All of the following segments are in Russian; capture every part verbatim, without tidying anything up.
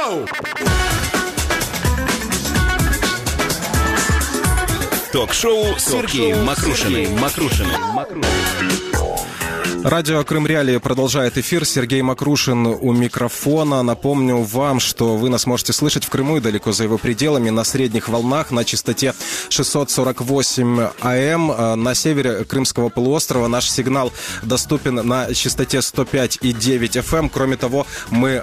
Йоу! Ток-шоу с Сергеем Мокрушиным. Мокрушиным. Радио Крым Реалии продолжает эфир. Сергей Мокрушин у микрофона. Напомню вам, что вы нас можете слышать в Крыму и далеко за его пределами на средних волнах на частоте шестьсот сорок восемь АМ. На севере Крымского полуострова наш сигнал доступен на частоте сто пять и девять эф эм. Кроме того, мы э,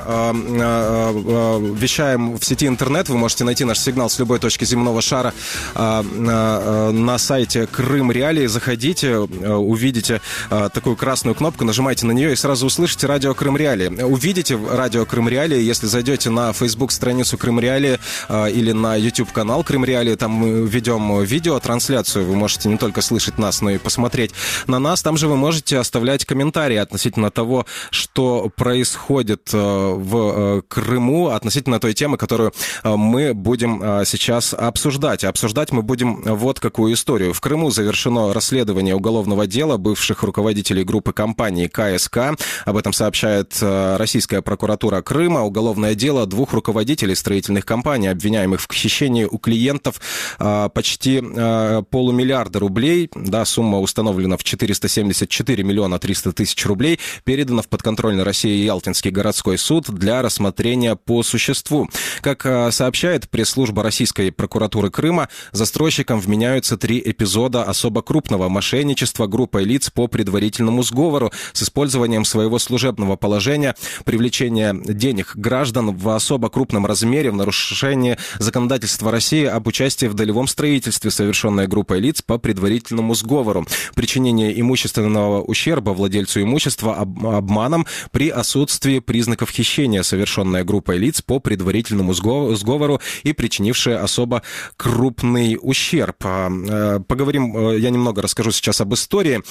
э, вещаем в сети интернет. Вы можете найти наш сигнал с любой точки земного шара э, э, на сайте Крым Реалии. Заходите, э, увидите э, такую красную кнопку, нажимайте на нее и сразу услышите радио Крым Реалии. Увидите радио Крым Реалии, если зайдете на Facebook страницу Крым Реалии э, или на YouTube канал Крым Реалии. Там мы ведем видеотрансляцию. Вы можете не только слышать нас, но и посмотреть на нас. Там же вы можете оставлять комментарии относительно того, что происходит э, в э, Крыму, относительно той темы, которую э, мы будем э, сейчас обсуждать. Обсуждать мы будем вот какую историю. В Крыму завершено расследование уголовного дела бывших руководителей группы компании ка эс ка. Об этом сообщает российская прокуратура Крыма. Уголовное дело двух руководителей строительных компаний, обвиняемых в хищении у клиентов почти полумиллиарда рублей. Да, сумма установлена в четыреста семьдесят четыре миллиона триста тысяч рублей. Передана в подконтрольный России Ялтинский городской суд для рассмотрения по существу. Как сообщает пресс-служба российской прокуратуры Крыма, застройщикам вменяются три эпизода особо крупного мошенничества группой лиц по предварительному сговору с использованием своего служебного положения, привлечение денег граждан в особо крупном размере в нарушении законодательства России об участии в долевом строительстве, совершенное группой лиц по предварительному сговору, причинение имущественного ущерба владельцу имущества об, обманом при отсутствии признаков хищения, совершенное группой лиц по предварительному сговору и причинившее особо крупный ущерб. Поговорим, я немного расскажу сейчас об истории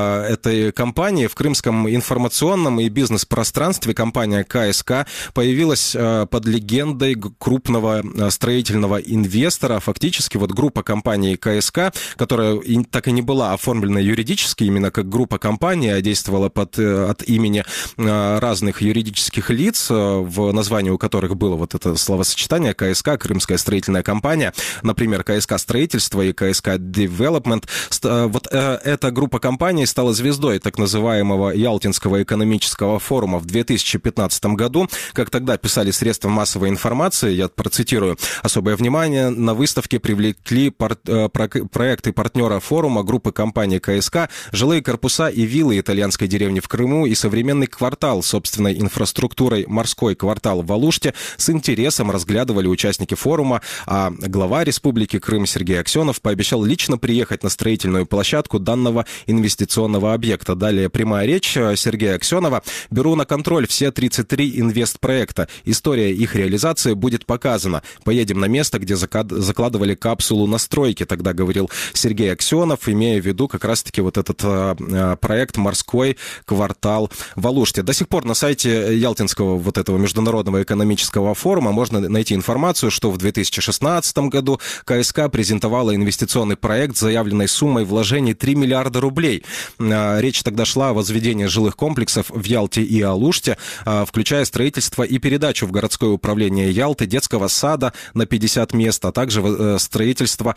этой компании. В крымском информационном и бизнес-пространстве компания ка эс ка появилась под легендой крупного строительного инвестора. Фактически вот группа компаний ка эс ка, которая так и не была оформлена юридически, именно как группа компаний, а действовала под, от имени разных юридических лиц, в названии у которых было вот это словосочетание ка эс ка, Крымская строительная компания, например, ка эс ка Строительство и ка эс ка Development. Вот эта группа компаний стала звездой так называемого называемого Ялтинского экономического форума в две тысячи пятнадцатом году. Как тогда писали средства массовой информации, я процитирую, особое внимание на выставке привлекли пар- проекты партнера форума группы компаний ка эс ка, жилые корпуса и виллы итальянской деревни в Крыму и современный квартал с собственной инфраструктурой морской квартал в Алуште с интересом разглядывали участники форума, а глава Республики Крым Сергей Аксенов пообещал лично приехать на строительную площадку данного инвестиционного объекта. Далее прямая речь Сергея Аксенова. Беру на контроль все тридцать три инвестпроекта. История их реализации будет показана. Поедем на место, где закладывали капсулу на стройке, тогда говорил Сергей Аксенов, имея в виду как раз-таки вот этот проект «Морской квартал в Алуште». До сих пор на сайте Ялтинского вот этого международного экономического форума можно найти информацию, что в две тысячи шестнадцатом году ка эс ка презентовала инвестиционный проект с заявленной суммой вложений три миллиарда рублей. Речь тогда шла о возведении жилых комплексов в Ялте и Алуште, включая строительство и передачу в городское управление Ялты детского сада на пятьдесят мест, а также строительство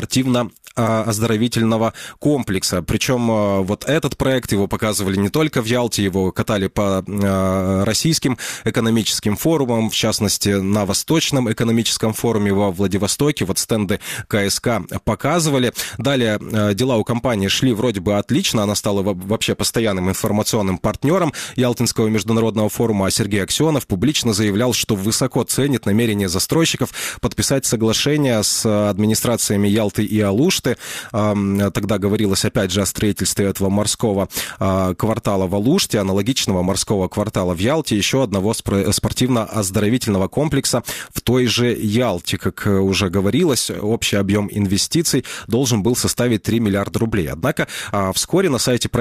спортивно-оздоровительного комплекса. Причем вот этот проект, его показывали не только в Ялте, его катали по российским экономическим форумам, в частности, на Восточном экономическом форуме во Владивостоке. Вот стенды ка эс ка показывали. Далее дела у компании шли вроде бы отлично, она стала вообще постоянным информационным партнером Ялтинского международного форума, а Сергей Аксенов публично заявлял, что высоко ценит намерение застройщиков подписать соглашение с администрациями Ялты и Алушты. Тогда говорилось опять же о строительстве этого морского квартала в Алуште, аналогичного морского квартала в Ялте, еще одного спортивно-оздоровительного комплекса в той же Ялте. Как уже говорилось, общий объем инвестиций должен был составить три миллиарда рублей. Однако вскоре на сайте проекта «Морской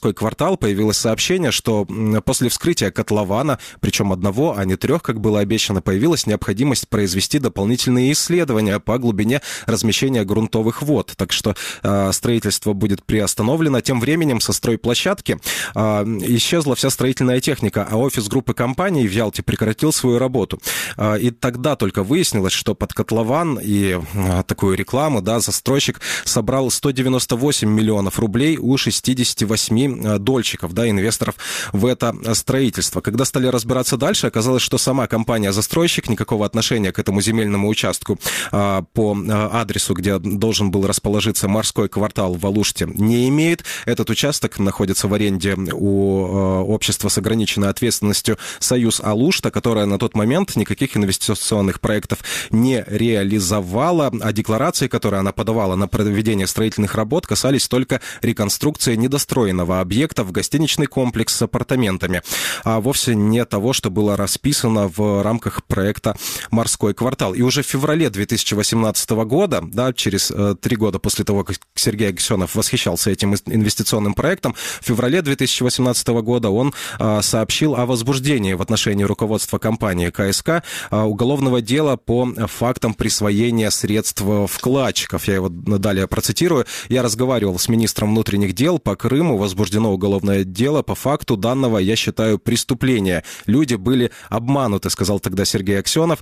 «Морской квартал» появилось сообщение, что после вскрытия котлована, причем одного, а не трех, как было обещано, появилась необходимость произвести дополнительные исследования по глубине размещения грунтовых вод. Так что э, строительство будет приостановлено. Тем временем со стройплощадки э, исчезла вся строительная техника, а офис группы компаний в Ялте прекратил свою работу. Э, и тогда только выяснилось, что под котлован и э, такую рекламу, да, застройщик собрал сто девяносто восемь миллионов рублей у шестидесяти восьми дольщиков, да, инвесторов в это строительство. Когда стали разбираться дальше, оказалось, что сама компания-застройщик никакого отношения к этому земельному участку а, по а, адресу, где должен был расположиться «Морской квартал» в Алуште, не имеет. Этот участок находится в аренде у а, общества с ограниченной ответственностью «Союз Алушта», которое на тот момент никаких инвестиционных проектов не реализовала, а декларации, которые она подавала на проведение строительных работ, касались только реконструкции недостроенного объекта в гостиничный комплекс с апартаментами, а вовсе не того, что было расписано в рамках проекта «Морской квартал». И уже в феврале две тысячи восемнадцатого года, да, через э, три года после того, как Сергей Аксенов восхищался этим инвестиционным проектом, в феврале две тысячи восемнадцатого года он э, сообщил о возбуждении в отношении руководства компании ка эс ка э, уголовного дела по фактам присвоения средств вкладчиков. Я его далее процитирую. «Я разговаривал с министром внутренних дел по Крыму. Возбуждено уголовное дело по факту данного, я считаю, преступления. Люди были обмануты», сказал тогда Сергей Аксенов.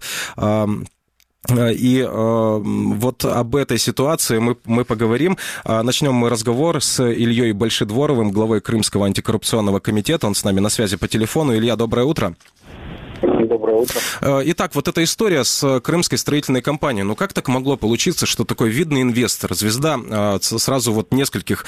И э, вот об этой ситуации мы, мы поговорим. Начнем мы разговор с Ильей Большедворовым, главой Крымского антикоррупционного комитета. Он с нами на связи по телефону. Илья, доброе утро. Доброе утро. Итак, вот эта история с крымской строительной компанией. Ну, как так могло получиться, что такой видный инвестор, звезда сразу вот нескольких,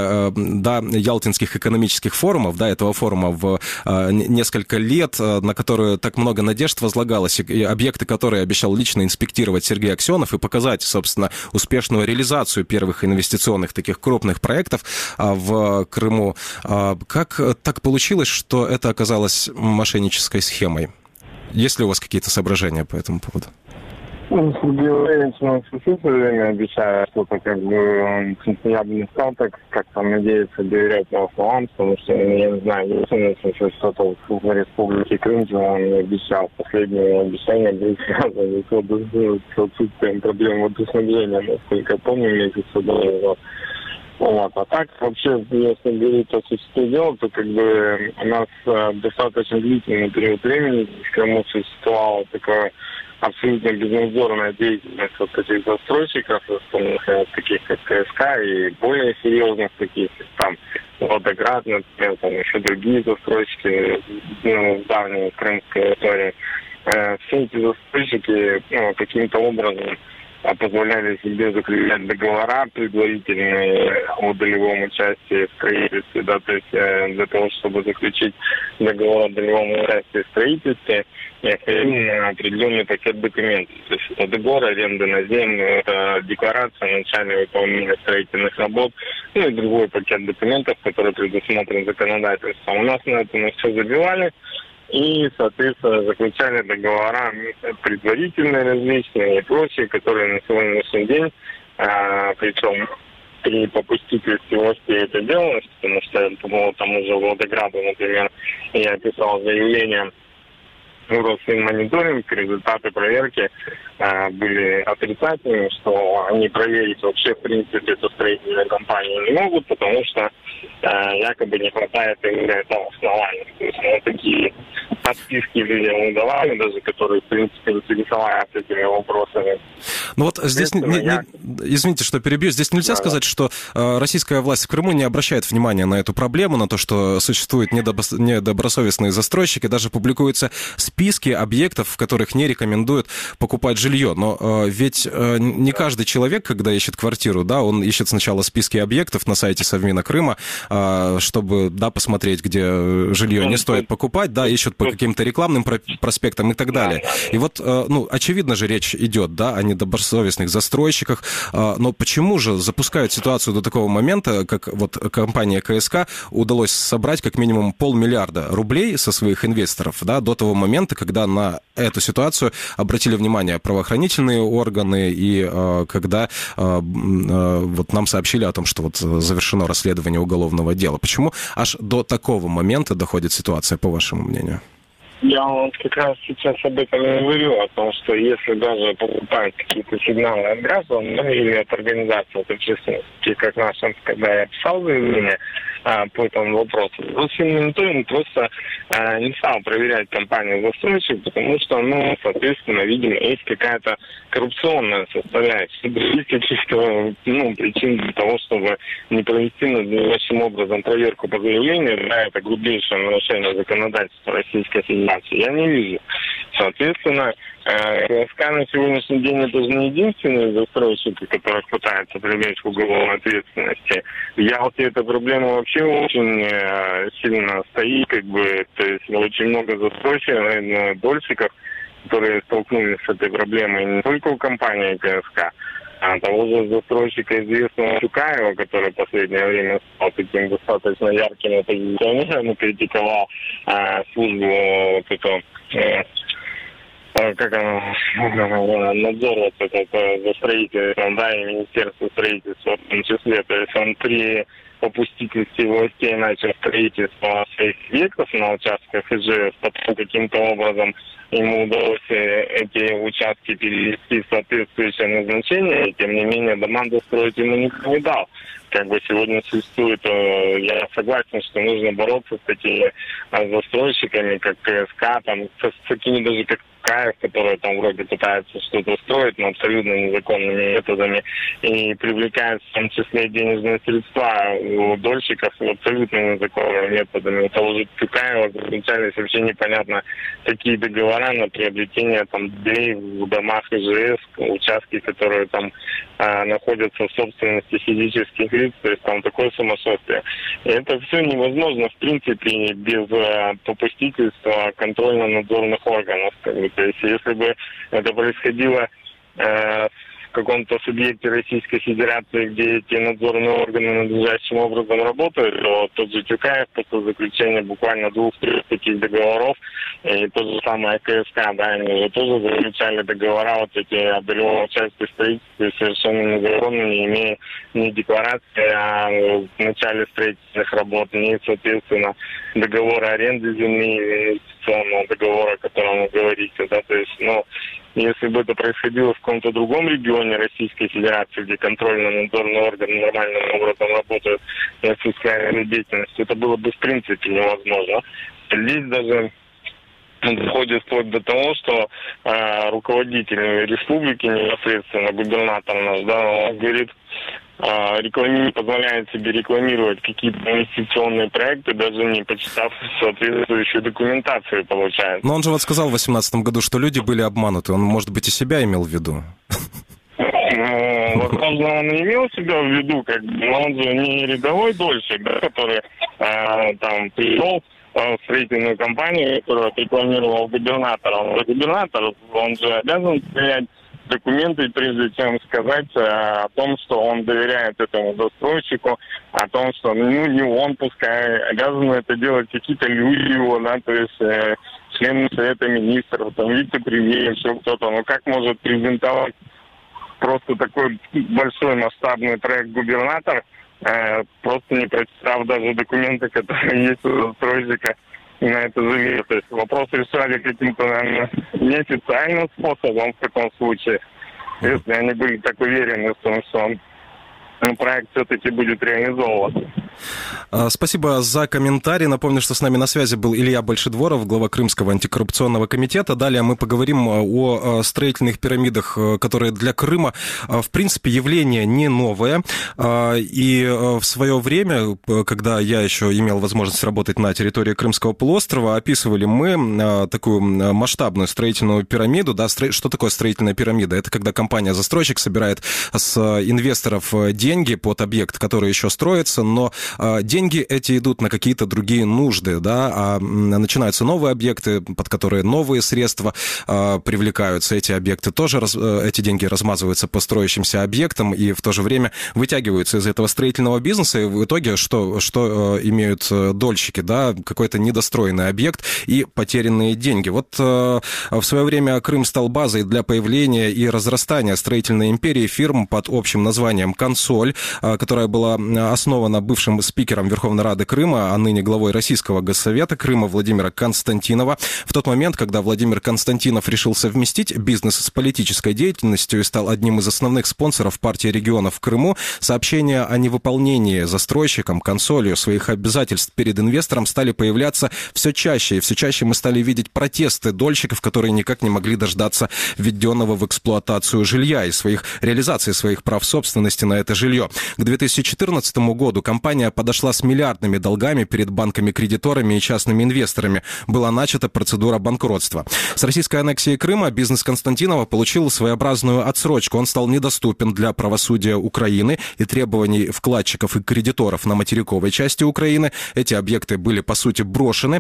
да, ялтинских экономических форумов, да, этого форума в несколько лет, на которые так много надежд возлагалось, и объекты, которые обещал лично инспектировать Сергей Аксенов и показать, собственно, успешную реализацию первых инвестиционных таких крупных проектов в Крыму. Как так получилось, что это оказалось мошеннической схемой? Есть ли у вас какие-то соображения по этому поводу? Ну, Сергей Валерьевич, ну, все время обещаю что-то, как бы, я бы не стал так, как там, надеяться, доверять его словам, потому что, я не знаю, если что-то в Республике Крым, чего он мне обещал. Последнее обещание было связано с отсутствием проблем водоснабжения, насколько я помню, месяца до него. Вот. А так, вообще, если говорить о существе дела, то как бы у нас э, достаточно длительный период времени в Крыму существовала такая абсолютно безнадзорная деятельность вот этих застройщиков, таких как ка эс ка и более серьезных таких, там, Водоград, например, там еще другие застройщики, ну, в давней крымской истории. Э, все эти застройщики, ну, каким-то образом позволяли себе заключать договора предварительные о долевом участии в строительстве, да, то есть э, для того, чтобы заключить договор о долевом участии в строительстве, необходим определенный пакет документов. То есть это договор аренды на землю, это декларация о начале выполнения строительных работ, ну и другой пакет документов, который предусмотрен законодательством. У нас на это мы все забивали. И, соответственно, заключали договора предварительные различные и прочие, которые на сегодняшний день, а, причем при попустительстве власти это делалось, потому что, по-моему, там уже в Волгограду, например, я писал заявление в Росфинмониторинг, результаты проверки э, были отрицательными, что они проверить вообще, в принципе, эту строительную компанию не могут, потому что э, якобы не хватает им для этого основания. То есть, ну, такие подписки людям удавали, даже которые, в принципе, интересовались этими вопросами. Ну вот здесь, не, не, я... извините, что перебью, здесь нельзя да, сказать, да. что э, российская власть в Крыму не обращает внимания на эту проблему, на то, что существуют недобро- недобросовестные застройщики, даже публикуются списки объектов, в которых не рекомендуют покупать жилье. Но э, ведь э, не каждый человек, когда ищет квартиру, да, он ищет сначала списки объектов на сайте Совмина Крыма, э, чтобы, да, посмотреть, где жилье не стоит покупать, да, ищут по каким-то рекламным проспектам и так далее. И вот, ну, очевидно же, речь идет, да, о недобросовестных застройщиках, но почему же запускают ситуацию до такого момента, как вот компания КСК удалось собрать как минимум полмиллиарда рублей со своих инвесторов, да, до того момента, когда на эту ситуацию обратили внимание правоохранительные органы и э, когда э, э, вот нам сообщили о том, что вот завершено расследование уголовного дела. Почему аж до такого момента доходит ситуация, по вашему мнению? Я вот как раз сейчас об этом и говорю, о том, что если даже покупают какие-то сигналы от граждан, ну, или от организации, то, честно, как наша, когда я писал заявление а, по этому вопросу, Росфинмониторинг просто а, не стал проверять компанию-застройщик, потому что, ну, соответственно, видимо, есть какая-то коррупционная составляющая. Есть каких-то, ну, причин для того, чтобы не провести надлежащим образом проверку по заявлению, да, это грубейшее нарушение законодательства Российской Федерации. Я не вижу. Соответственно, КСК на сегодняшний день это же не единственные застройщики, которых пытаются привлечь к уголовной ответственности. В Ялте эта проблема вообще очень сильно стоит, как бы, то есть очень много застройщиков, наверное, дольщиков, которые столкнулись с этой проблемой не только у компании КСК, а того же застройщика известного Чукаева, который в последнее время стал таким достаточно ярким оппозиционером и критиковал а, службу вот эту, а, как она, надзор вот этот за строительством, да, и Министерство строительства в том числе. То есть он при попустительстве властей начал строительство своих объектов на участках ИЖС, потом каким-то образом ему удалось эти участки перевести в соответствующее назначение, и тем не менее дома достроить ему никто не дал. Как бы сегодня существует, я согласен, что нужно бороться с такими застройщиками, как КСК, там, с, с такими даже как Каев, которые там вроде пытаются что-то строить, но абсолютно незаконными методами, и привлекают в том числе денежные средства у дольщиков абсолютно незаконными методами. У того же Чукаева заключались вообще непонятно какие договора на приобретение там дверей в домах ИЖС, участки, которые там а, находятся в собственности физических лиц, то есть там такое сумасшествие. И это все невозможно, в принципе, без а, попустительства контрольно-надзорных органов. То есть если бы это происходило э, в каком-то субъекте Российской Федерации, где эти надзорные органы надлежащим образом работают, то тот же Чукаев после заключения буквально двух-трех таких договоров, и то же самое КСК, да, они уже тоже заключали договора, вот эти о долевом участии в строительстве совершенно незаконно, не имея ни декларации о начале строительных работ, ни, соответственно, договора аренды земли, инвестиционного договора, о котором вы говорите, да, то есть, ну, если бы это происходило в каком-то другом регионе Российской Федерации, где контрольно-надзорные органы нормальным образом работают и осуществляют деятельность, это было бы в принципе невозможно. Здесь даже доходит вплоть до того, что э, руководитель республики, непосредственно губернатор наш, да, он говорит, э, реклами... позволяет себе рекламировать какие-то инвестиционные проекты, даже не почитав соответствующую документацию, получается. Но он же вот сказал в две тысячи восемнадцатом году, что люди были обмануты. Он, может быть, и себя имел в виду. Ну, возможно, он имел себя в виду, как, но он же не рядовой дольщик, да, который э, там пришел в строительную компанию, которую рекламировал губернатор. Он же губернатор, он же обязан проверять документы, прежде чем сказать а, о том, что он доверяет этому застройщику, о том, что ну не он, пускай обязаны это делать какие-то люди его, да, то есть э, члены Совета Министров, там вице-премьер, еще кто-то. Ну как может презентовать просто такой большой масштабный проект губернатор, э, просто не прочитав даже документы, которые есть у застройщика, на это заверить. То есть вопрос решали каким-то, наверное, неофициальным способом в таком случае. Если они были так уверены в том, что ну, проект все-таки будет реализовываться. Спасибо за комментарий. Напомню, что с нами на связи был Илья Большедворов, глава Крымского антикоррупционного комитета. Далее мы поговорим о строительных пирамидах, которые для Крыма, в принципе, явление не новое. И в свое время, когда я еще имел возможность работать на территории Крымского полуострова, описывали мы такую масштабную строительную пирамиду. Да, что такое строительная пирамида? Это когда компания-застройщик собирает с инвесторов деньги, деньги под объект, который еще строится, но э, деньги эти идут на какие-то другие нужды, да, а начинаются новые объекты, под которые новые средства э, привлекаются, эти объекты тоже, раз, э, эти деньги размазываются по строящимся объектам и в то же время вытягиваются из этого строительного бизнеса, и в итоге что, что э, имеют дольщики, да, какой-то недостроенный объект и потерянные деньги. Вот э, в свое время Крым стал базой для появления и разрастания строительной империи фирм под общим названием «Консоль», э, которая была основана бывшим спикером Верховной Рады Крыма, а ныне главой Российского Госсовета Крыма Владимира Константинова. В тот момент, когда Владимир Константинов решил совместить бизнес с политической деятельностью и стал одним из основных спонсоров партии регионов в Крыму, сообщения о невыполнении застройщиком «Консолью» своих обязательств перед инвестором стали появляться все чаще, и все чаще мы стали видеть протесты дольщиков, которые никак не могли дождаться введенного в эксплуатацию жилья и своих реализации своих прав собственности на это жилье. К две тысячи четырнадцатому году компания подошла с миллиардными долгами перед банками-кредиторами и частными инвесторами. Была начата процедура банкротства. С российской аннексией Крыма бизнес Константинова получил своеобразную отсрочку. Он стал недоступен для правосудия Украины и требований вкладчиков и кредиторов на материковой части Украины. Эти объекты были, по сути, брошены.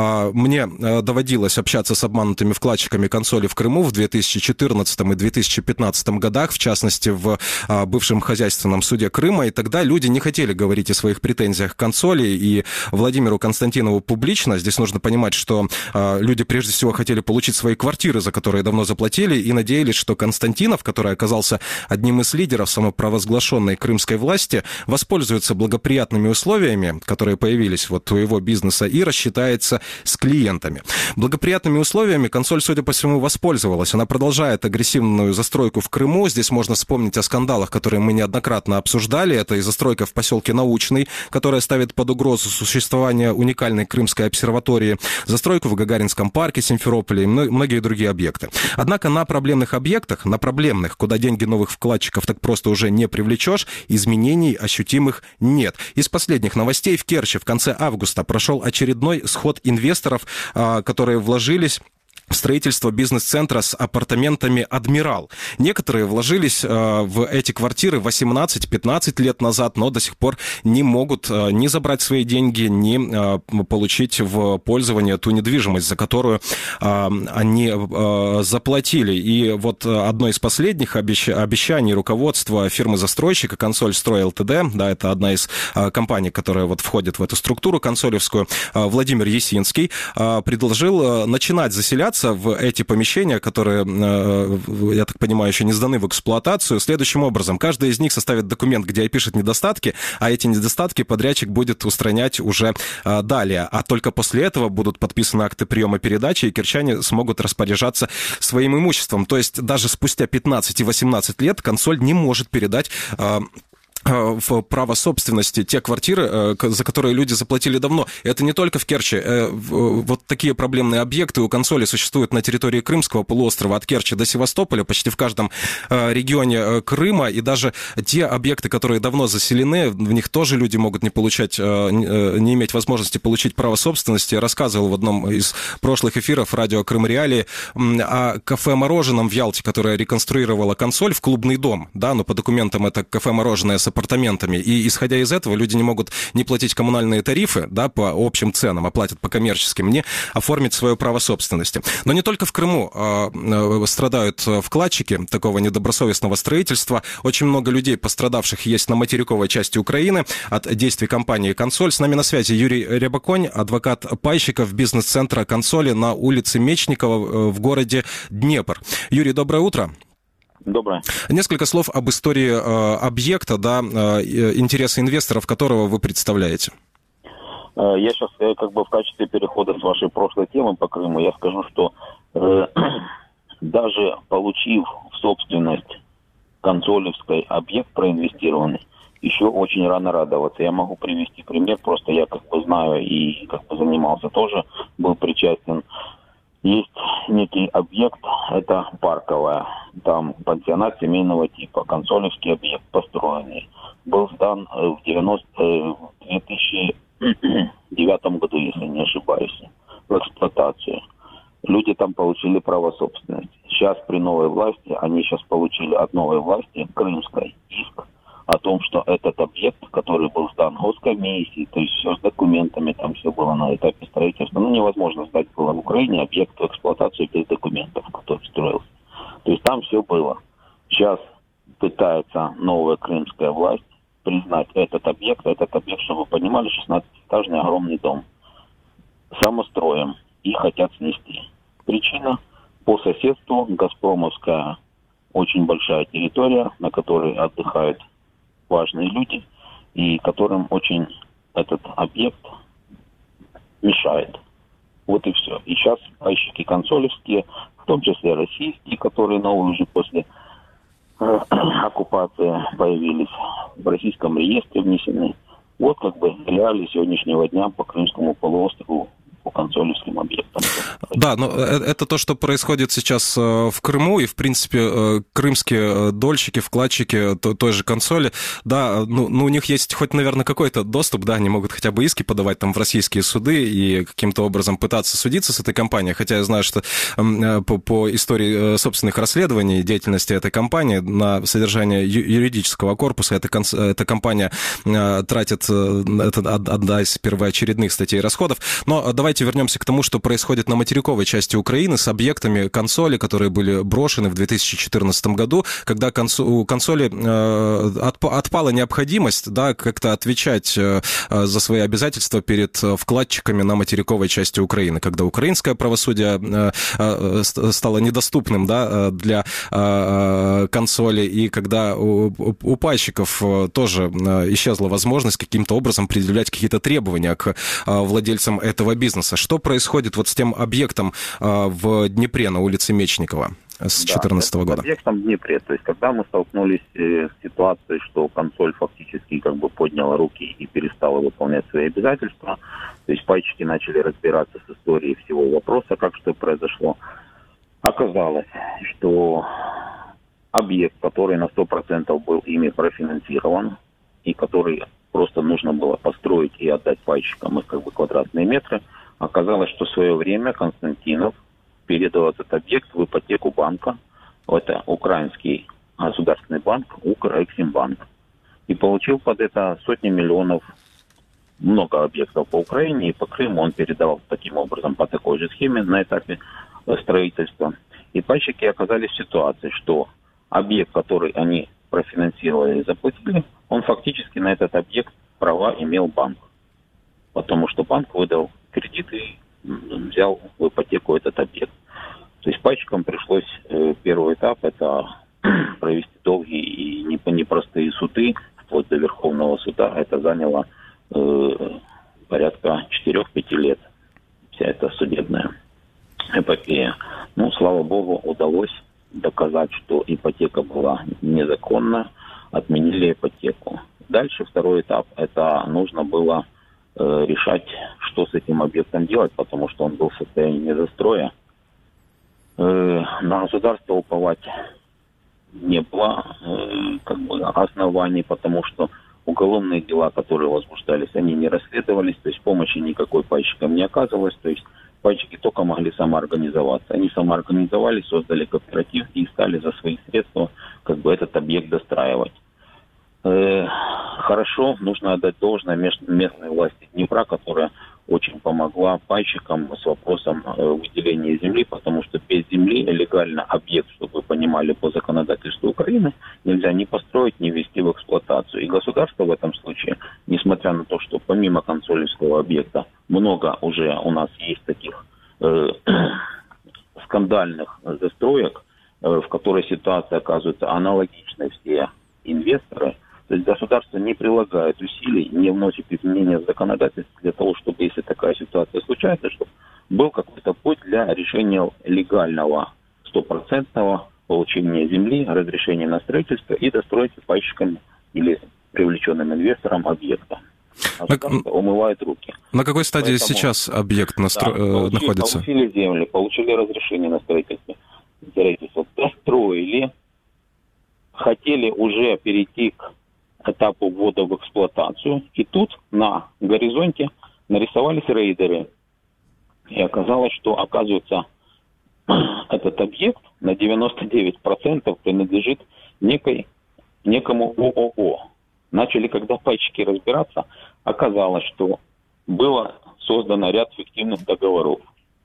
Мне доводилось общаться с обманутыми вкладчиками «Консоли» в Крыму в две тысячи четырнадцатом и две тысячи пятнадцатом годах, в частности, в бывшем хозяйственном суде Крыма. И тогда люди не хотели говорить о своих претензиях к «Консоли» и Владимиру Константинову публично. Здесь нужно понимать, что люди прежде всего хотели получить свои квартиры, за которые давно заплатили, и надеялись, что Константинов, который оказался одним из лидеров самопровозглашенной крымской власти, воспользуется благоприятными условиями, которые появились вот у его бизнеса, и рассчитается с клиентами. Благоприятными условиями «Консоль», судя по всему, воспользовалась. Она продолжает агрессивную застройку в Крыму. Здесь можно вспомнить о скандалах, которые мы неоднократно обсуждали. Это и застройка в поселке Научный, которая ставит под угрозу существование уникальной крымской обсерватории, застройку в Гагаринском парке Симферополя и многие другие объекты. Однако на проблемных объектах, на проблемных, куда деньги новых вкладчиков так просто уже не привлечешь, изменений ощутимых нет. Из последних новостей: в Керчи в конце августа прошел очередной сход инвесторов, которые вложились в строительство бизнес-центра с апартаментами «Адмирал». Некоторые вложились э, в эти квартиры восемнадцать-пятнадцать лет назад, но до сих пор не могут э, ни забрать свои деньги, ни э, получить в пользование ту недвижимость, за которую э, они э, заплатили. И вот одно из последних обещ... обещаний руководства фирмы-застройщика «Консоль Строй ЛТД», да, это одна из э, компаний, которая вот входит в эту структуру консолевскую, э, Владимир Есинский, э, предложил э, начинать заселяться в эти помещения, которые, я так понимаю, еще не сданы в эксплуатацию, следующим образом. Каждый из них составит документ, где опишет недостатки, а эти недостатки подрядчик будет устранять уже далее. А только после этого будут подписаны акты приема передачи, и керчане смогут распоряжаться своим имуществом. То есть даже спустя пятнадцать и восемнадцать лет «Консоль» не может передать в право собственности те квартиры, за которые люди заплатили давно. Это не только в Керчи. Вот такие проблемные объекты у «Консоли» существуют на территории Крымского полуострова, от Керчи до Севастополя, почти в каждом регионе Крыма. И даже те объекты, которые давно заселены, в них тоже люди могут не получать, не иметь возможности получить право собственности. Я рассказывал в одном из прошлых эфиров радио «Крым Реалии» о кафе-мороженом в Ялте, которое реконструировала «Консоль» в клубный дом. Да, но по документам это кафе-мороженое с апартаментами. И исходя из этого, люди не могут не платить коммунальные тарифы, да, по общим ценам, а платят по коммерческим, не оформить свое право собственности. Но не только в Крыму э, страдают вкладчики такого недобросовестного строительства. Очень много людей, пострадавших, есть на материковой части Украины от действий компании «Консоль». С нами на связи Юрий Рябоконь, адвокат пайщиков бизнес-центра «Консоли» на улице Мечникова в городе Днепр. Юрий, доброе утро. Доброе. Несколько слов об истории э, объекта, да, э, интересы инвесторов, которого вы представляете. Я сейчас как бы в качестве перехода с вашей прошлой темы по Крыму, я скажу, что э, даже получив в собственность консолевский объект проинвестированный, еще очень рано радоваться. Я могу привести пример, просто я как бы знаю и как бы занимался тоже, был причастен. Есть некий объект, это парковая, там пансионат семейного типа, консолевский объект построенный. Был сдан в две тысячи девятом году, если не ошибаюсь, в эксплуатацию. Люди там получили право собственности. Сейчас при новой власти, они сейчас получили от новой власти, крымской, иск о том, что этот объект, который был сдан госкомиссии, то есть все с документами, там все было на этапе строительства, ну, невозможно сдать было в Украине объект в эксплуатацию без документов, который строился. То есть там все было. Сейчас пытается новая крымская власть признать этот объект, этот объект, чтобы вы понимали, шестнадцатиэтажный огромный дом, самостроем, и хотят снести. Причина: по соседству газпромовская очень большая территория, на которой отдыхают важные люди, и которым очень этот объект мешает. Вот и все. И сейчас пайщики консолевские, в том числе российские, которые новые уже после э, оккупации появились, в российском реестре внесены. Вот как бы реалии сегодняшнего дня по Крымскому полуострову, по консолевским объектам. Да, но это то, что происходит сейчас в Крыму, и, в принципе, крымские дольщики, вкладчики той же консоли, да, ну, ну, у них есть хоть, наверное, какой-то доступ, да, они могут хотя бы иски подавать там в российские суды и каким-то образом пытаться судиться с этой компанией, хотя я знаю, что по, по истории собственных расследований деятельности этой компании на содержание юридического корпуса эта, эта компания тратит, это одна из первоочередных статей расходов, но давайте Давайте вернемся к тому, что происходит на материковой части Украины с объектами консоли, которые были брошены в две тысячи четырнадцатом году, когда у консоли отпала необходимость, да, как-то отвечать за свои обязательства перед вкладчиками на материковой части Украины, когда украинское правосудие стало недоступным, да, для консоли, и когда у, у пайщиков тоже исчезла возможность каким-то образом предъявлять какие-то требования к владельцам этого бизнеса. Что происходит вот с тем объектом э, в Днепре на улице Мечникова с две тысячи четырнадцатого года? Объектом в Днепре. То есть, когда мы столкнулись э, с ситуацией, что консоль фактически как бы подняла руки и перестала выполнять свои обязательства, то есть пайщики начали разбираться с историей всего вопроса, как что произошло, оказалось, что объект, который на сто процентов был ими профинансирован, и который просто нужно было построить и отдать пайщикам их как бы квадратные метры, оказалось, что в свое время Константинов передал этот объект в ипотеку банка. Это украинский государственный банк, Укрексимбанк. И получил под это сотни миллионов, много объектов по Украине, и по Крыму он передавал таким образом по такой же схеме на этапе строительства. И пайщики оказались в ситуации, что объект, который они профинансировали и заплатили, он фактически на этот объект права имел банк. Потому что банк выдал кредит и взял в ипотеку этот объект. То есть пайщикам пришлось э, первый этап, это провести долгие и непростые суды, вплоть до Верховного суда. Это заняло э, порядка четырех-пяти лет, вся эта судебная эпопея. Ну, слава богу, удалось доказать, что ипотека была незаконна, отменили ипотеку. Дальше второй этап, это нужно было э, решать, что с этим объектом делать, потому что он был в состоянии недостроя. Э, на государство уповать не было э, как бы оснований, потому что уголовные дела, которые возбуждались, они не расследовались, то есть помощи никакой пайщикам не оказывалось, то есть пайщики только могли самоорганизоваться. Они самоорганизовались, создали кооператив и стали за свои средства как бы этот объект достраивать. Э, хорошо, нужно отдать должное местной власти Днепра, которая очень помогла пайщикам с вопросом э, выделения земли, потому что без земли легально объект, чтобы вы понимали, по законодательству Украины, нельзя ни построить, ни ввести в эксплуатацию. И государство в этом случае, несмотря на то, что помимо консольского объекта много уже у нас есть таких э, скандальных застроек, э, в которой ситуация оказывается аналогичной, все инвесторы. То есть государство не прилагает усилий, не вносит изменения в законодательство для того, чтобы, если такая ситуация случается, чтобы был какой-то путь для решения легального, стопроцентного получения земли, разрешения на строительство и достройки пайщиками или привлеченным инвестором объекта. Государство умывает руки. На какой стадии Поэтому, сейчас объект настро... да, получили, находится? Получили земли, получили разрешение на строительство, строительство, достроили, хотели уже перейти к этапу ввода в эксплуатацию, и тут на горизонте нарисовались рейдеры. И оказалось, что, оказывается, этот объект на девяносто девять процентов принадлежит некой, некому ООО. Начали, когда пайщики разбираться, оказалось, что было создано ряд фиктивных договоров.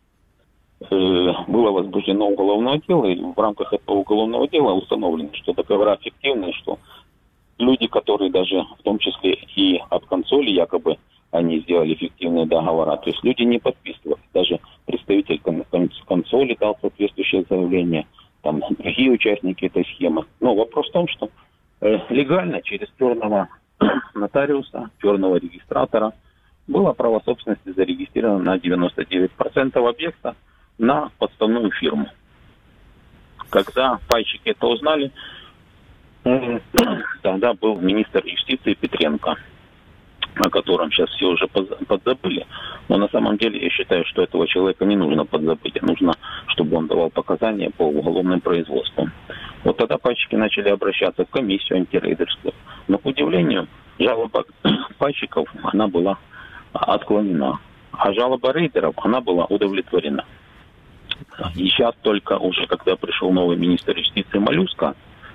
Было возбуждено уголовное дело, и в рамках этого уголовного дела установлено, что договора фиктивные, что люди, которые даже, в том числе и от консоли, якобы они сделали фиктивные договора, то есть люди не подписывали. Даже представитель консоли дал соответствующее заявление, там другие участники этой схемы. Но вопрос в том, что э, легально через черного нотариуса, черного регистратора было право собственности зарегистрировано на девяносто девять процентов объекта на подставную фирму. Когда пайщики это узнали, э, тогда был министр юстиции Петренко, о котором сейчас все уже подзабыли. Но на самом деле я считаю, что этого человека не нужно подзабыть, а нужно, чтобы он давал показания по уголовным производствам. Вот тогда пайщики начали обращаться в комиссию антирейдерскую. Но, к удивлению, жалоба пайщиков, она была отклонена. А жалоба рейдеров, она была удовлетворена. И сейчас только уже, когда пришел новый министр юстиции Малюска,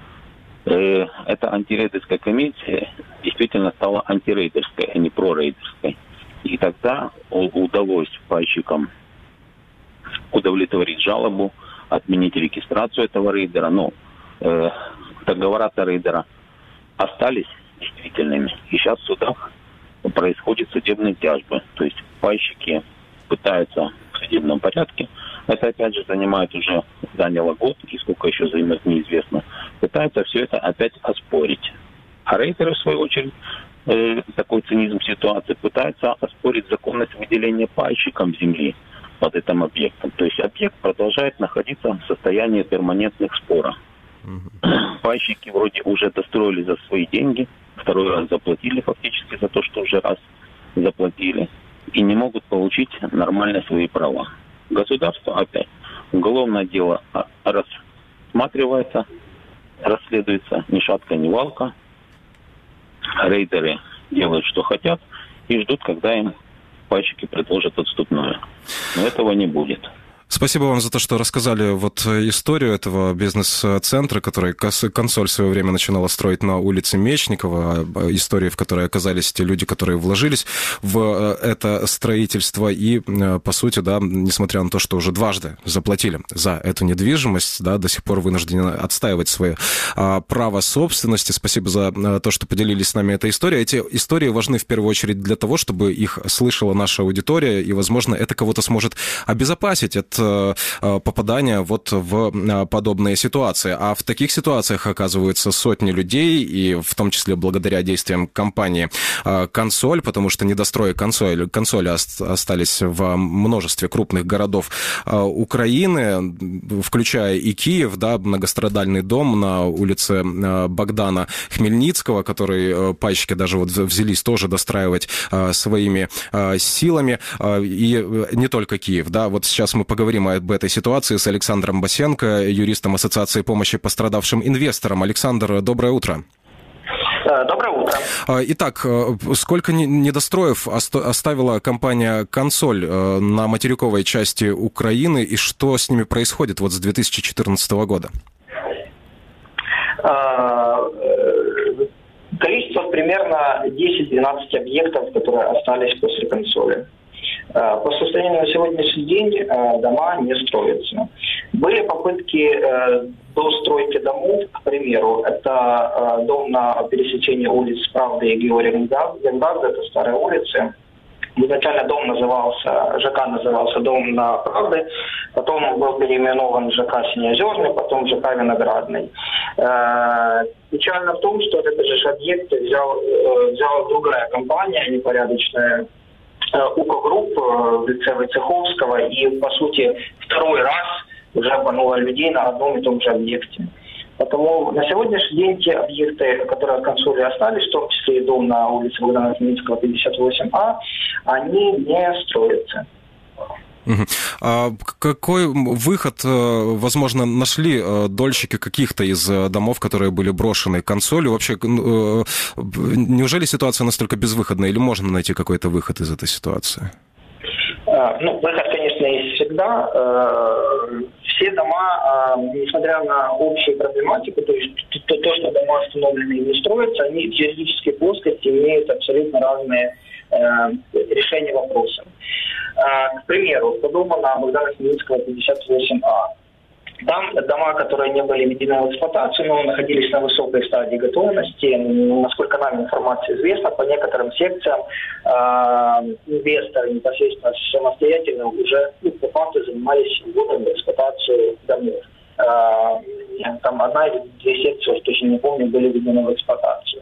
э, эта антирейдерская комиссия действительно стала антирейдерской, а не прорейдерской. И тогда удалось пайщикам удовлетворить жалобу, отменить регистрацию этого рейдера. Но э, договора-то рейдера остались действительными. И сейчас в судах происходят судебные тяжбы. То есть пайщики пытаются в судебном порядке, это опять же занимает уже, заняло год, и сколько еще займет, неизвестно, пытаются все это опять оспорить. А рейдеры, в свою очередь, э, такой цинизм ситуации, пытаются оспорить законность выделения пайщикам земли под этим объектом. То есть объект продолжает находиться в состоянии перманентных споров. Mm-hmm. Пайщики вроде уже достроили за свои деньги, второй раз заплатили фактически за то, что уже раз заплатили, и не могут получить нормально свои права. Государство опять. Уголовное дело рассматривается, расследуется ни шатка, ни валка. Рейдеры делают, что хотят, и ждут, когда им пайщики предложат отступное. Но этого не будет. Спасибо вам за то, что рассказали вот историю этого бизнес-центра, который консоль в свое время начинала строить на улице Мечникова, истории, в которой оказались те люди, которые вложились в это строительство и, по сути, да, несмотря на то, что уже дважды заплатили за эту недвижимость, да, до сих пор вынуждены отстаивать свое а, право собственности. Спасибо за то, что поделились с нами этой историей. Эти истории важны в первую очередь для того, чтобы их слышала наша аудитория, и, возможно, это кого-то сможет обезопасить от попадания вот в подобные ситуации. А в таких ситуациях оказываются сотни людей, и в том числе благодаря действиям компании «Консоль», потому что недострои консоли, консоли остались в множестве крупных городов Украины, включая и Киев, да, многострадальный дом на улице Богдана Хмельницкого, который пайщики даже вот взялись тоже достраивать своими силами. И не только Киев, да, вот сейчас мы поговорим об этой ситуации с Александром Басенко, юристом Ассоциации помощи пострадавшим инвесторам. Александр, доброе утро. Доброе утро. Итак, сколько недостроев оставила компания «Консоль» на материковой части Украины, и что с ними происходит вот с две тысячи четырнадцатого года? Количество примерно десять-двенадцать объектов, которые остались после «Консоли». По состоянию на сегодняшний день дома не строятся. Были попытки достройки домов, к примеру, это дом на пересечении улиц Правды и Георгия Гендадзе, это старая улица. Изначально дом назывался, ЖК назывался Дом на Правды, потом был переименован ЖК Синеозерный, потом ЖК Виноградный. Печально в том, что этот же объект взял, взяла другая компания, непорядочная, УКО-групп в лице Войцеховского, и, по сути, второй раз уже обманула людей на одном и том же объекте. Потому на сегодняшний день те объекты, которые от «Консоли» остались, в том числе и дом на улице Богдана Хмельницкого, пятьдесят восемь А, они не строятся. А какой выход, возможно, нашли дольщики каких-то из домов, которые были брошены «Консолью»? Вообще, неужели ситуация настолько безвыходная, или можно найти какой-то выход из этой ситуации? Ну, выход, конечно, есть всегда. Все дома, несмотря на общую проблематику, то есть то, то, что дома установлены и не строятся, они в юридической плоскости имеют абсолютно разные э, решения вопроса. Э, к примеру, по дому на Богдана Хмельницкого пятьдесят восемь А. Там дома, которые не были введены в эксплуатацию, но находились на высокой стадии готовности. Насколько нам информация известна, по некоторым секциям э, инвесторы непосредственно самостоятельно уже ну, по факту занимались вводом в эксплуатацию домов. Э, там одна или две секции, точно не помню, были введены в эксплуатацию.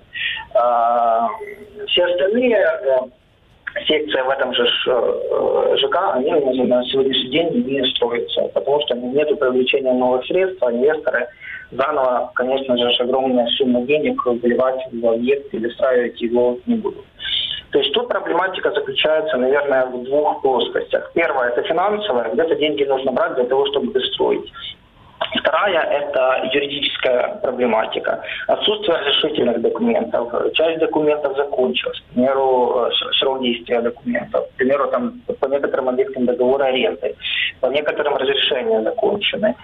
Э, все остальные... Э, секции в этом же ЖК, они на сегодняшний день не строятся, потому что нет привлечения новых средств, а инвесторы заново, конечно же, огромная сумма денег вливать в объект или строить его не будут. То есть тут проблематика заключается, наверное, в двух плоскостях. Первое – это финансовая, где-то деньги нужно брать для того, чтобы достроить. Вторая – это юридическая проблематика. Отсутствие разрешительных документов. Часть документов закончилась. К примеру, срок действия документов. К примеру, там, по некоторым объектам договора аренды. По некоторым разрешения закончены.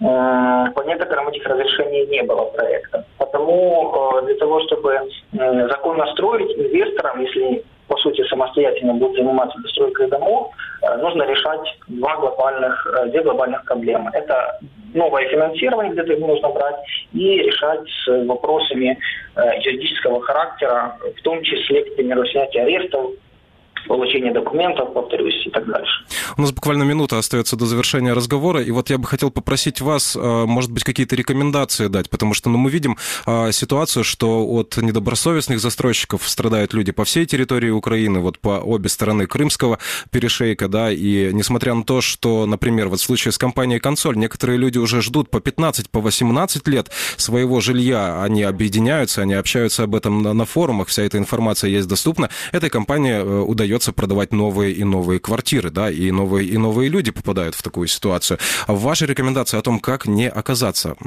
По некоторым этих разрешений не было проекта. Потому для того, чтобы законно строить, инвесторам, если по сути, самостоятельно будут заниматься достройкой домов, нужно решать два глобальных, две глобальных проблемы. Это новое финансирование, где-то его нужно брать, и решать с вопросами юридического характера, в том числе, к примеру, снятие арестов, получение документов, повторюсь, и так дальше. У нас буквально минута остается до завершения разговора, и вот я бы хотел попросить вас, может быть, какие-то рекомендации дать, потому что ну, мы видим ситуацию, что от недобросовестных застройщиков страдают люди по всей территории Украины, вот по обе стороны Крымского перешейка, да, и несмотря на то, что, например, вот в случае с компанией «Консоль» некоторые люди уже ждут по пятнадцать, по восемнадцать лет своего жилья, они объединяются, они общаются об этом на, на форумах, вся эта информация есть доступна, этой компании удается продавать новые и новые квартиры, да, и новые и новые люди попадают в такую ситуацию. Ваши рекомендации о том, как не оказаться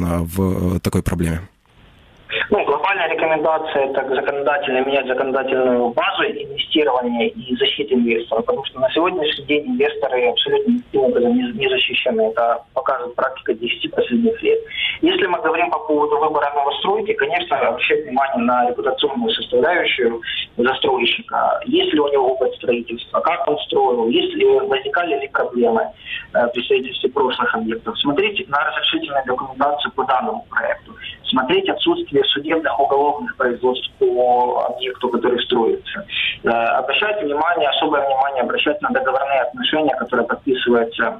в такой проблеме? Ну, глобальная рекомендация – это законодательно менять законодательную базу инвестирования и защиты инвесторов, потому что на сегодняшний день инвесторы абсолютно никаким образом не, не защищены. Это показывает практика десяти последних лет. Если мы говорим по поводу выбора новостройки, конечно, обращать внимание на репутационную составляющую застройщика. Есть ли у него опыт строительства, как он строил, есть ли, возникали ли проблемы э, при строительстве прошлых объектов. Смотреть на разрешительную документацию по данному проекту. Смотреть отсутствие судебных уголовных производств по объекту, который строится. Э, обращать внимание, особое внимание обращать на договорные отношения, которые подписываются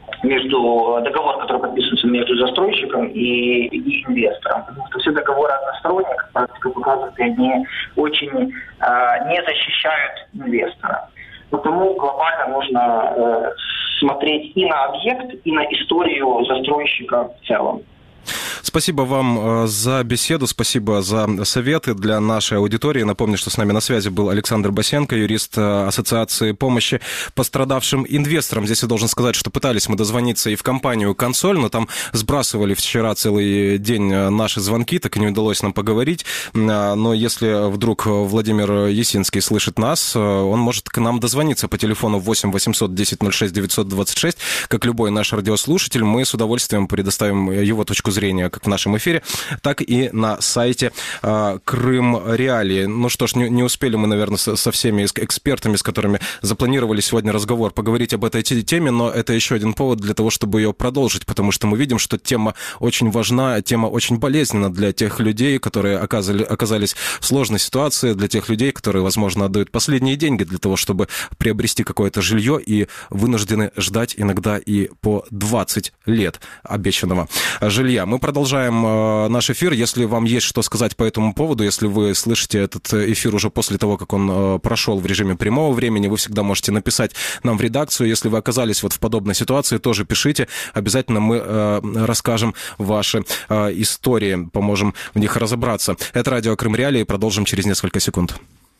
между договор, который подписывается между застройщиком и, и инвестором. Потому что все договоры односторонние, как практика показывает, они очень э, не защищают инвестора. Потому глобально нужно э, смотреть и на объект, и на историю застройщика в целом. Спасибо вам за беседу, спасибо за советы для нашей аудитории. Напомню, что с нами на связи был Александр Басенко, юрист Ассоциации помощи пострадавшим инвесторам. Здесь я должен сказать, что пытались мы дозвониться и в компанию «Консоль», но там сбрасывали вчера целый день наши звонки, так и не удалось нам поговорить. Но если вдруг Владимир Ясинский слышит нас, он может к нам дозвониться по телефону восемь восемьсот десять ноль шесть девятьсот двадцать шесть. Как любой наш радиослушатель, мы с удовольствием предоставим его точку зрения как в нашем эфире, так и на сайте э, Крым Реалии. Ну что ж, не, не успели мы, наверное, со, со всеми экспертами, с которыми запланировали сегодня разговор, поговорить об этой теме, но это еще один повод для того, чтобы ее продолжить, потому что мы видим, что тема очень важна, тема очень болезненна для тех людей, которые оказали, оказались в сложной ситуации, для тех людей, которые, возможно, отдают последние деньги для того, чтобы приобрести какое-то жилье и вынуждены ждать иногда и по двадцать лет обещанного жилья. Мы продолжаем наш эфир. Если вам есть что сказать по этому поводу, если вы слышите этот эфир уже после того, как он прошел в режиме прямого времени, вы всегда можете написать нам в редакцию. Если вы оказались вот в подобной ситуации, тоже пишите. Обязательно мы э, расскажем ваши э, истории, поможем в них разобраться. Это радио Крым Реалии. Продолжим через несколько секунд.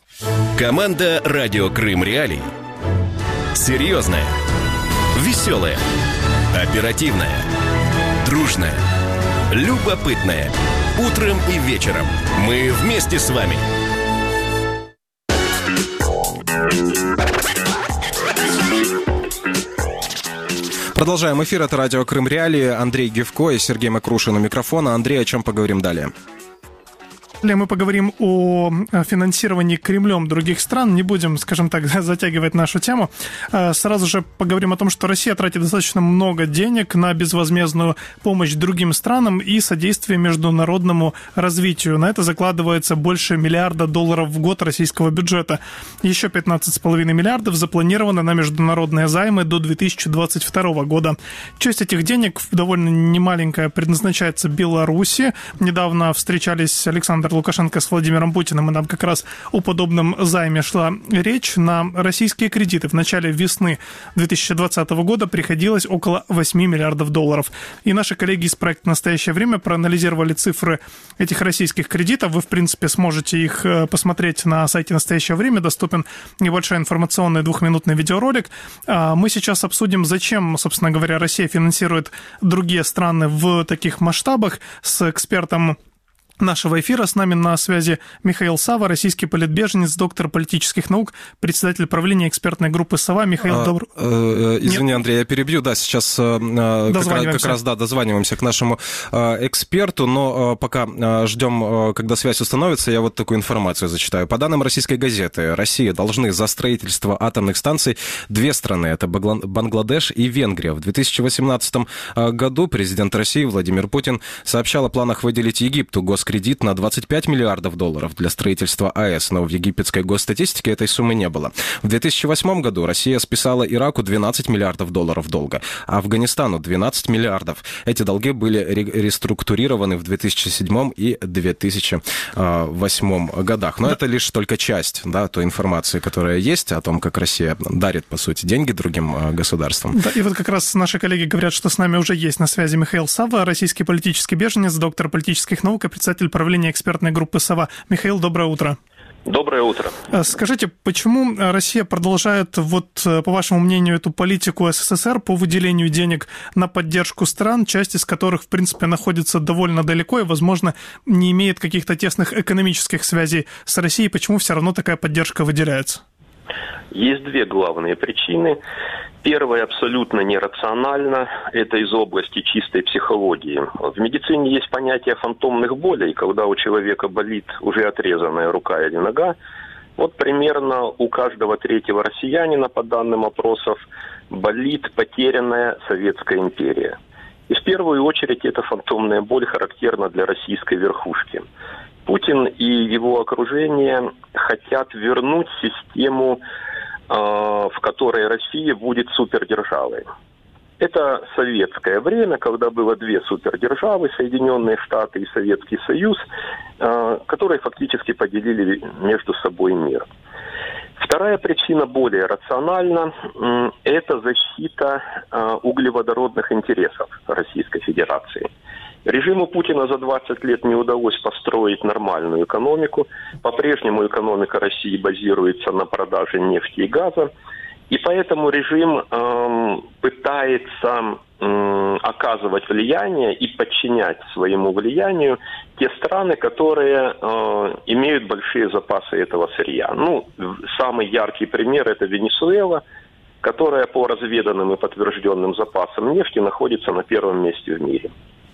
Команда радио Крым Реалии. Серьезная, веселая, оперативная, дружная, любопытная. Утром и вечером мы вместе с вами. Продолжаем эфир. Это радио Крым Реалии. Андрей Гевко и Сергей Макрушин у микрофона. Андрей, о чем поговорим далее? Мы поговорим о финансировании Кремлем других стран. Не будем, скажем так, затягивать нашу тему. Сразу же поговорим о том, что Россия тратит достаточно много денег на безвозмездную помощь другим странам и содействие международному развитию. На это закладывается больше миллиарда долларов в год российского бюджета. Еще пятнадцать целых пять десятых миллиардов запланировано на международные займы до две тысячи двадцать второго года. Часть этих денег, довольно немаленькая, предназначается Беларуси. Недавно встречались Александр Лукашенко с Владимиром Путиным, и нам как раз о подобном займе шла речь. На российские кредиты в начале весны две тысячи двадцатого года приходилось около восемь миллиардов долларов. И наши коллеги из проекта «Настоящее время» проанализировали цифры этих российских кредитов. Вы, в принципе, сможете их посмотреть на сайте «Настоящее время». Доступен небольшой информационный двухминутный видеоролик. Мы сейчас обсудим, зачем, собственно говоря, Россия финансирует другие страны в таких масштабах с экспертом нашего эфира. С нами на связи Михаил Сава, российский политбеженец, доктор политических наук, председатель правления экспертной группы «Сова». Михаил, а, добр... э, извини, Нет? Андрей, я перебью. Да, сейчас э, как, раз, как раз да, дозваниваемся к нашему э, эксперту, но э, пока э, ждем, э, когда связь установится, я вот такую информацию зачитаю. По данным российской газеты, России должны за строительство атомных станций две страны, это Бангладеш и Венгрия. В две тысячи восемнадцатом году президент России Владимир Путин сообщал о планах выделить Египту госкредит на двадцать пять миллиардов долларов для строительства АЭС, но в египетской госстатистике этой суммы не было. В две тысячи восьмом году Россия списала Ираку двенадцать миллиардов долларов долга, а Афганистану двенадцать миллиардов. Эти долги были реструктурированы в две тысячи седьмом и две тысячи восьмом годах. Но да. Это лишь только часть, да, той информации, которая есть о том, как Россия дарит, по сути, деньги другим государствам. Да, и вот как раз наши коллеги говорят, что с нами уже есть на связи Михаил Сава, российский политический беженец, доктор политических наук и председатель правления экспертной группы «Сова». Михаил, доброе утро. Доброе утро. Скажите, почему Россия продолжает, вот, по вашему мнению, эту политику СССР по выделению денег на поддержку стран, часть из которых, в принципе, находится довольно далеко и, возможно, не имеет каких-то тесных экономических связей с Россией? Почему все равно такая поддержка выделяется? Есть две главные причины. Первое абсолютно нерационально, это из области чистой психологии. В медицине есть понятие фантомных болей, когда у человека болит уже отрезанная рука или нога. Вот примерно у каждого третьего россиянина, по данным опросов, болит потерянная Советская империя. И в первую очередь эта фантомная боль характерна для российской верхушки. Путин и его окружение хотят вернуть систему, в которой Россия будет супердержавой. Это советское время, когда было две супердержавы, Соединенные Штаты и Советский Союз, которые фактически поделили между собой мир. Вторая причина более рациональна – это защита углеводородных интересов Российской Федерации. Режиму Путина за двадцать лет не удалось построить нормальную экономику. По-прежнему экономика России базируется на продаже нефти и газа. И поэтому режим э, пытается э, оказывать влияние и подчинять своему влиянию те страны, которые э, имеют большие запасы этого сырья. Ну, самый яркий пример – это Венесуэла, которая по разведанным и подтвержденным запасам нефти находится на первом месте в мире.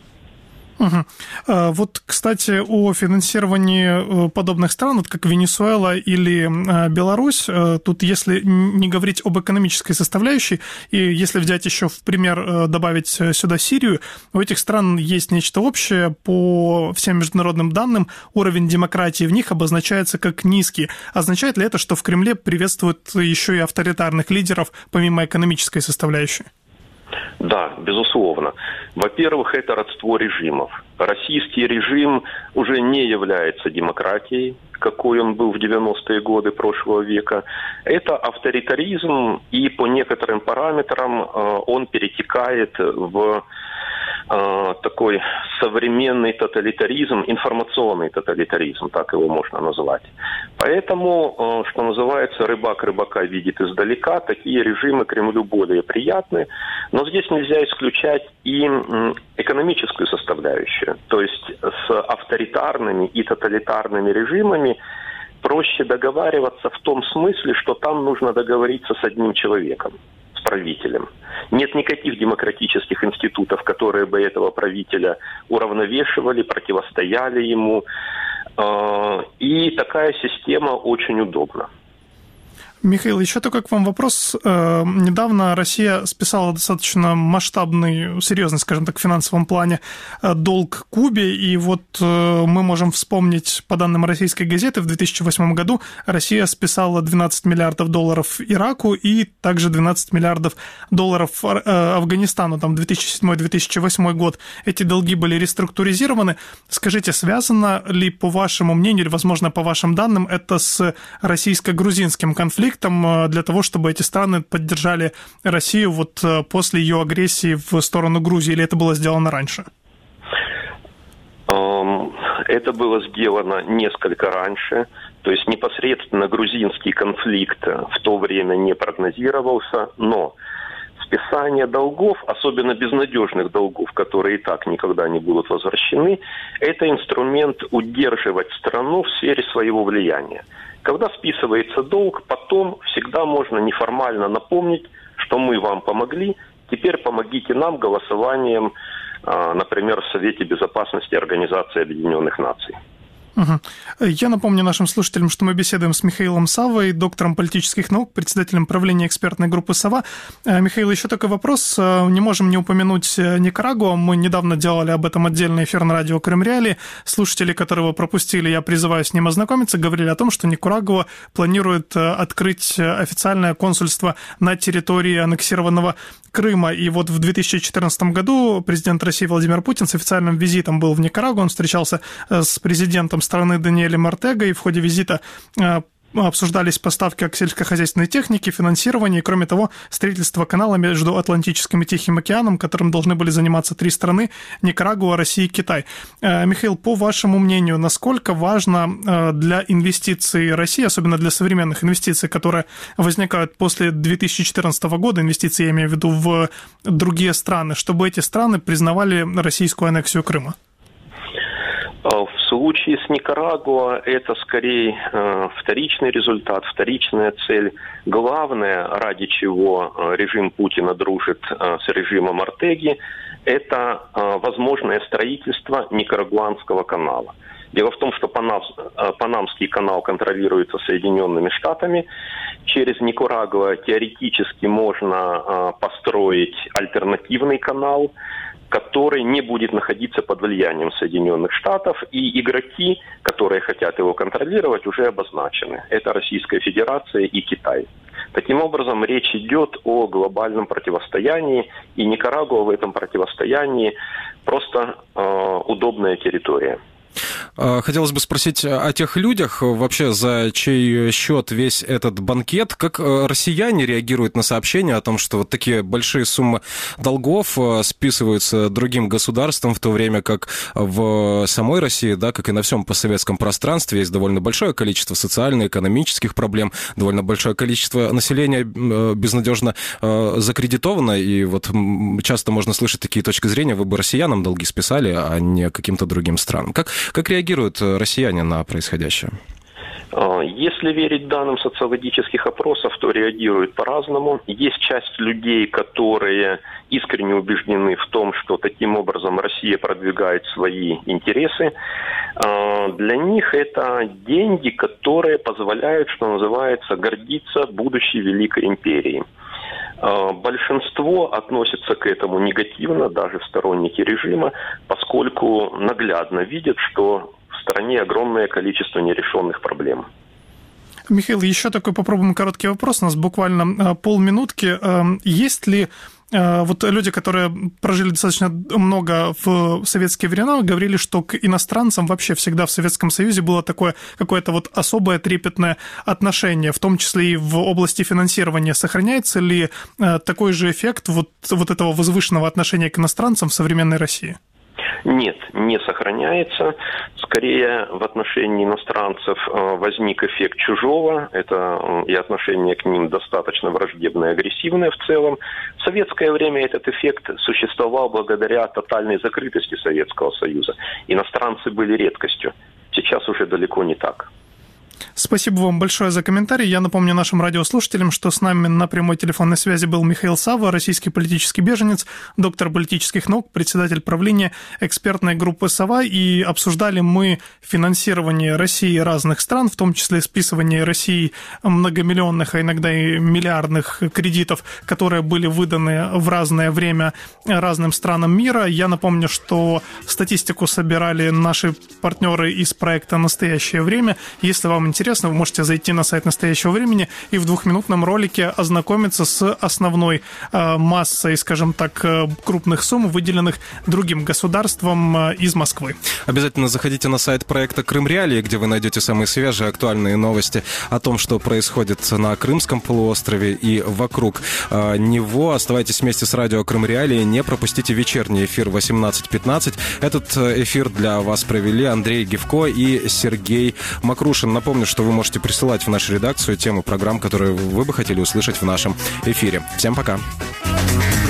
Угу. Вот, кстати, о финансировании подобных стран, вот как Венесуэла или Беларусь, тут если не говорить об экономической составляющей, и если взять еще в пример, добавить сюда Сирию, у этих стран есть нечто общее. По всем международным данным, уровень демократии в них обозначается как низкий. Означает ли это, что в Кремле приветствуют еще и авторитарных лидеров, помимо экономической составляющей? Да, безусловно. Во-первых, это родство режимов. Российский режим уже не является демократией, какой он был в девяностые годы прошлого века. Это авторитаризм, и по некоторым параметрам он перетекает в такой современный тоталитаризм, информационный тоталитаризм, так его можно назвать. Поэтому, что называется, рыбак рыбака видит издалека, такие режимы Кремлю более приятны. Но здесь нельзя исключать и экономическую составляющую. То есть с авторитарными и тоталитарными режимами проще договариваться в том смысле, что там нужно договориться с одним человеком, с правителем. Нет никаких демократических институтов, которые бы этого правителя уравновешивали, противостояли ему. И такая система очень удобна. Михаил, еще такой к вам вопрос. Недавно Россия списала достаточно масштабный, серьезный, скажем так, в финансовом плане долг Кубе, и вот мы можем вспомнить, по данным российской газеты, в две тысячи восьмом году Россия списала двенадцать миллиардов долларов Ираку и также двенадцать миллиардов долларов Афганистану, там две тысячи седьмой - две тысячи восьмой год. Эти долги были реструктуризированы. Скажите, связано ли, по вашему мнению, или, возможно, по вашим данным, это с российско-грузинским конфликтом, для того, чтобы эти страны поддержали Россию вот после ее агрессии в сторону Грузии, или это было сделано раньше? Это было сделано несколько раньше, то есть непосредственно грузинский конфликт в то время не прогнозировался, но списание долгов, особенно безнадежных долгов, которые и так никогда не будут возвращены, это инструмент удерживать страну в сфере своего влияния. Когда списывается долг, потом всегда можно неформально напомнить, что мы вам помогли, теперь помогите нам голосованием, например, в Совете Безопасности Организации Объединенных Наций. Угу. Я напомню нашим слушателям, что мы беседуем с Михаилом Саввой, доктором политических наук, председателем правления экспертной группы «Сова». Михаил, еще такой вопрос. Не можем не упомянуть Никарагуа. Мы недавно делали об этом отдельный эфир на радио Крым Реалии. Слушатели, которые его пропустили, я призываю с ним ознакомиться, говорили о том, что Никарагуа планирует открыть официальное консульство на территории аннексированного Крыма. И вот в две тысячи четырнадцатом году президент России Владимир Путин с официальным визитом был в Никарагуа. Он встречался с президентом страны Даниэлем Ортего, и в ходе визита обсуждались поставки сельскохозяйственной техники, финансирование и, кроме того, строительство канала между Атлантическим и Тихим океаном, которым должны были заниматься три страны – Никарагуа, Россия и Китай. Михаил, по вашему мнению, насколько важно для инвестиций России, особенно для современных инвестиций, которые возникают после две тысячи четырнадцатого года, инвестиции, я имею в виду, в другие страны, чтобы эти страны признавали российскую аннексию Крыма? В случае с Никарагуа это скорее э, вторичный результат, вторичная цель. Главное, ради чего режим Путина дружит э, с режимом Ортеги, это э, возможное строительство Никарагуанского канала. Дело в том, что Панам, э, Панамский канал контролируется Соединенными Штатами. Через Никарагуа теоретически можно э, построить альтернативный канал, который не будет находиться под влиянием Соединенных Штатов, и игроки, которые хотят его контролировать, уже обозначены. Это Российская Федерация и Китай. Таким образом, речь идет о глобальном противостоянии, и Никарагуа в этом противостоянии просто э, удобная территория. Хотелось бы спросить о тех людях, вообще за чей счет весь этот банкет, как россияне реагируют на сообщения о том, что вот такие большие суммы долгов списываются другим государствам, в то время как в самой России, да, как и на всем постсоветском пространстве, есть довольно большое количество социально-экономических проблем, довольно большое количество населения безнадежно закредитовано, и вот часто можно слышать такие точки зрения: вы бы россиянам долги списали, а не каким-то другим странам. Как Как реагируют россияне на происходящее? Если верить данным социологических опросов, то реагируют по-разному. Есть часть людей, которые искренне убеждены в том, что таким образом Россия продвигает свои интересы. Для них это деньги, которые позволяют, что называется, гордиться будущей великой империей. Большинство относится к этому негативно, даже сторонники режима, поскольку наглядно видят, что в стране огромное количество нерешенных проблем. Михаил, еще такой попробуем короткий вопрос, у нас буквально полминутки. Есть ли вот люди, которые прожили достаточно много в советские времена, говорили, что к иностранцам вообще всегда в Советском Союзе было такое какое-то вот особое трепетное отношение, в том числе и в области финансирования. Сохраняется ли такой же эффект вот, вот этого возвышенного отношения к иностранцам в современной России? Нет, не сохраняется. Скорее, в отношении иностранцев возник эффект чужого. Это и отношение к ним достаточно враждебное и агрессивное в целом. В советское время этот эффект существовал благодаря тотальной закрытости Советского Союза. Иностранцы были редкостью. Сейчас уже далеко не так. Спасибо вам большое за комментарий. Я напомню нашим радиослушателям, что с нами на прямой телефонной связи был Михаил Савва, российский политический беженец, доктор политических наук, председатель правления экспертной группы «Сова». И обсуждали мы финансирование России разных стран, в том числе списывание России многомиллионных, а иногда и миллиардных кредитов, которые были выданы в разное время разным странам мира. Я напомню, что статистику собирали наши партнеры из проекта «Настоящее время». Если вам интересно, вы можете зайти на сайт «Настоящего времени» и в двухминутном ролике ознакомиться с основной э, массой, скажем так, крупных сумм, выделенных другим государствам э, из Москвы. Обязательно заходите на сайт проекта «Крым Реалии», где вы найдете самые свежие, актуальные новости о том, что происходит на Крымском полуострове и вокруг э, него. Оставайтесь вместе с радио «Крым Реалии», не пропустите вечерний эфир восемнадцать пятнадцать. Этот эфир для вас провели Андрей Гевко и Сергей Макрушин. Напомню, что вы можете присылать в нашу редакцию темы программ, которые вы бы хотели услышать в нашем эфире. Всем пока!